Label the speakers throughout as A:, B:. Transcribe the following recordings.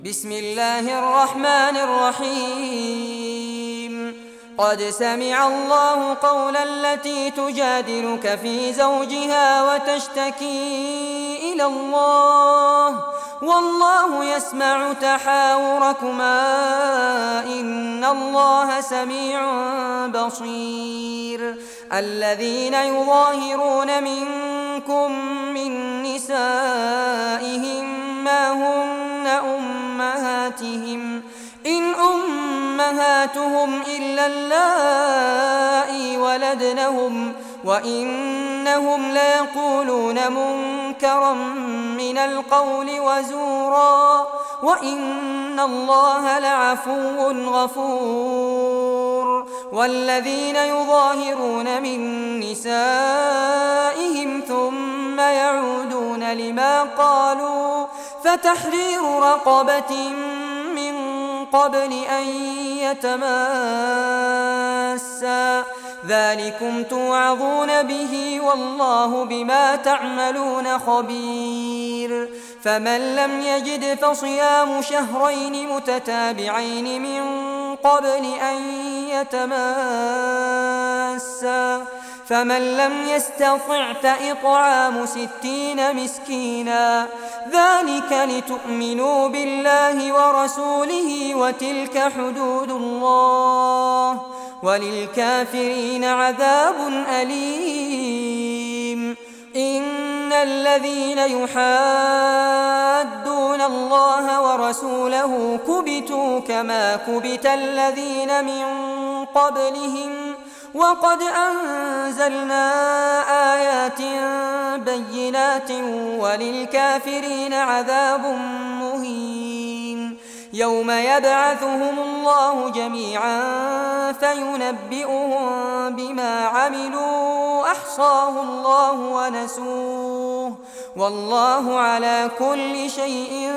A: بسم الله الرحمن الرحيم قد سمع الله قول التي تجادلك في زوجها وتشتكي إلى الله والله يسمع تحاوركما إن الله سميع بصير الذين يظاهرون منكم من نسائهم ما هن أمهاتهم إن أمهاتهم إلا اللائي ولدنهم وإنهم ليقولون منكرا من القول وزورا وإن الله لعفو غفور والذين يظاهرون من نسائهم ثم يعودون لما قالوا فتحرير رقبة من قبل أن يتماسا ذلكم توعظون به والله بما تعملون خبير فمن لم يجد فصيام شهرين متتابعين من قبل أن يتماسا فمن لم يستطع فإطعام 60 مسكينا ذلك لتؤمنوا بالله ورسوله وتلك حدود الله وللكافرين عذاب أليم إن الذين يحادون الله ورسوله كبتوا كما كبت الذين من قبلهم وقد أنزلنا آيات بينات وللكافرين عذاب مهين يوم يبعثهم الله جميعا فينبئهم بما عملوا أحصاه الله ونسوه والله على كل شيء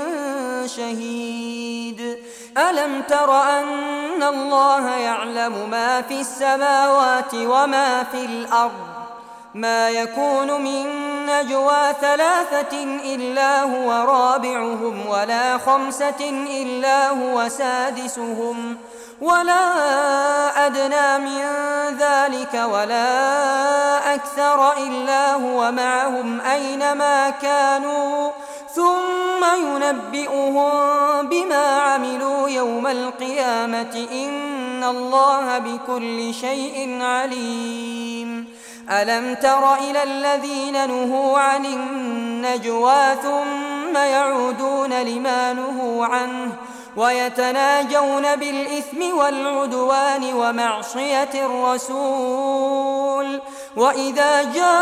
A: شهيد ألم تر أن الله يعلم ما في السماوات وما في الأرض ما يكون من نجوى 3 إلا هو رابعهم ولا 5 إلا هو سادسهم ولا أدنى من ذلك ولا أكثر إلا هو معهم أينما كانوا ثم ينبئهم بما عملوا يوم القيامة إن الله بكل شيء عليم ألم تر إلى الذين نهوا عن النجوى ثم يعودون لما نهوا عنه ويتناجون بالإثم والعدوان ومعصية الرسول وإذا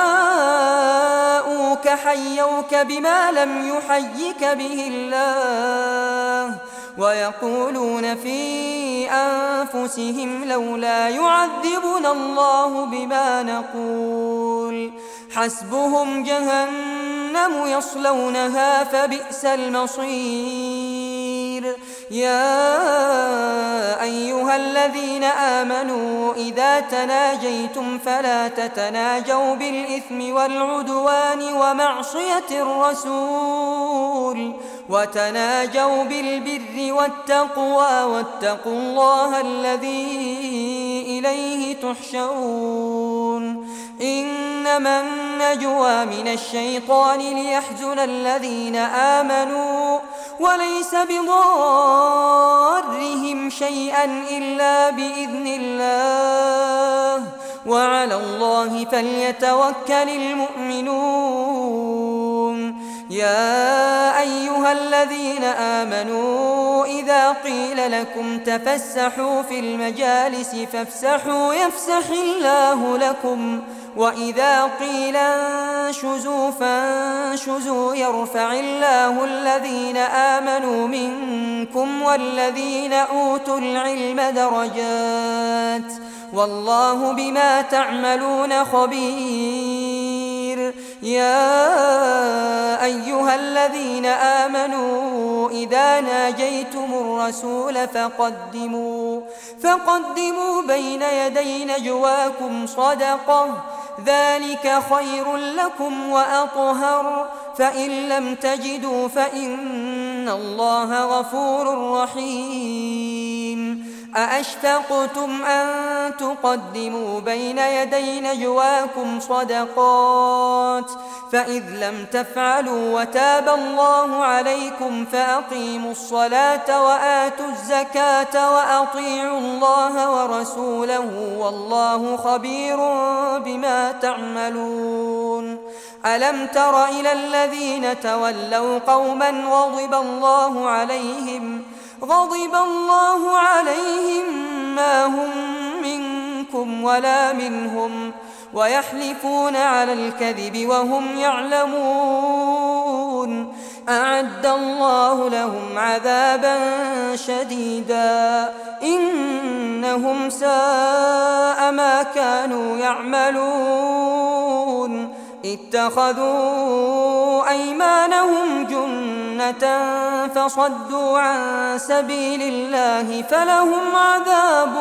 A: جاءوك حيوك بما لم يحيك به الله ويقولون في أنفسهم لولا يعذبنا الله بما نقول حسبهم جهنم يصلونها فبئس المصير يا أيها الذين آمنوا إذا تناجيتم فلا تتناجوا بالإثم والعدوان ومعصية الرسول وتناجوا بالبر والتقوى واتقوا الله الذي إليه تحشرون إنما النجوى من الشيطان ليحزن الذين آمنوا وليس بضارهم شيئا إلا بإذن الله وعلى الله فليتوكل المؤمنون يا أيها الذين آمنوا إذا قيل لكم تفسحوا في المجالس فافسحوا يفسح الله لكم وإذا قيل انشزوا فانشزوا يرفع الله الذين آمنوا منكم والذين أوتوا العلم درجات والله بما تعملون خبير يا أيها الذين آمنوا إذا ناجيتم الرسول فقدموا بين يدي نجواكم صدقة ذلك خير لكم وأطهر فإن لم تجدوا فإن إن الله غفور رحيم أأشفقتم أن تقدموا بين يدي نجواكم صدقات فإذ لم تفعلوا وتاب الله عليكم فأقيموا الصلاة وآتوا الزكاة وأطيعوا الله ورسوله والله خبير بما تعملون ألم تر إلى الذين تولوا قوما غضب الله عليهم ما هم منكم ولا منهم ويحلفون على الكذب وهم يعلمون أعد الله لهم عذابا شديدا إنهم ساء ما كانوا يعملون اتخذوا أيمانهم جنة فصدوا عن سبيل الله فلهم عذاب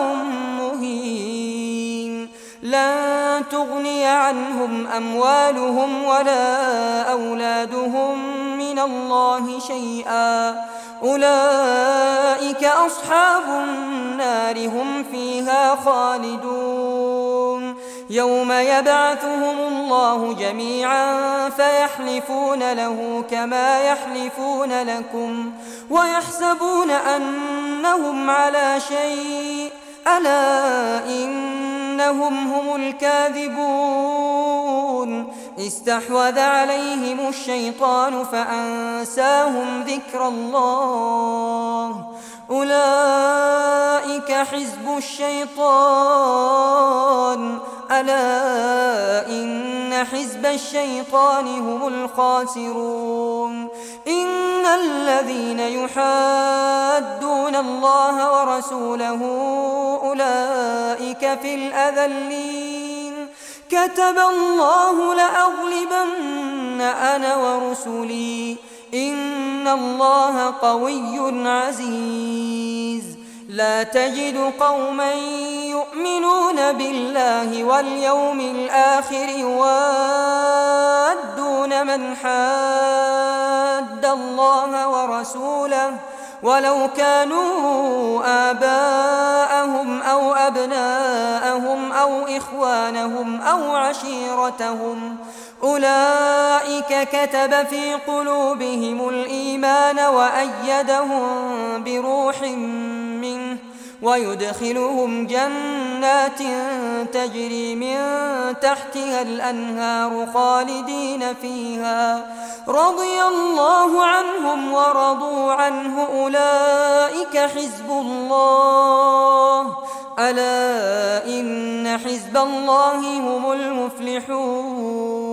A: مهين لن تغني عنهم أموالهم ولا أولادهم من الله شيئا أولئك أصحاب النار هم فيها خالدون يوم يبعثهم الله جميعا فيحلفون له كما يحلفون لكم ويحسبون أنهم على شيء ألا إنهم هم الكاذبون استحوذ عليهم الشيطان فأنساهم ذكر الله أولئك حزب الشيطان ألا إن حزب الشيطان هم الخاسرون إن الذين يحادون الله ورسوله أولئك في الأذلين كتب الله لأغلبن أنا ورسلي إن الله قوي عزيز لا تجد قوما يؤمنون بالله واليوم الآخر يوادون من حاد الله ورسوله ولو كانوا آباءهم أو أبناءهم أو إخوانهم أو عشيرتهم أولئك كتب في قلوبهم الإيمان وأيدهم بروح منه ويدخلهم جنات تجري من تحتها الأنهار خالدين فيها رضي الله عنهم ورضوا عنه أولئك حزب الله ألا إن حزب الله هم المفلحون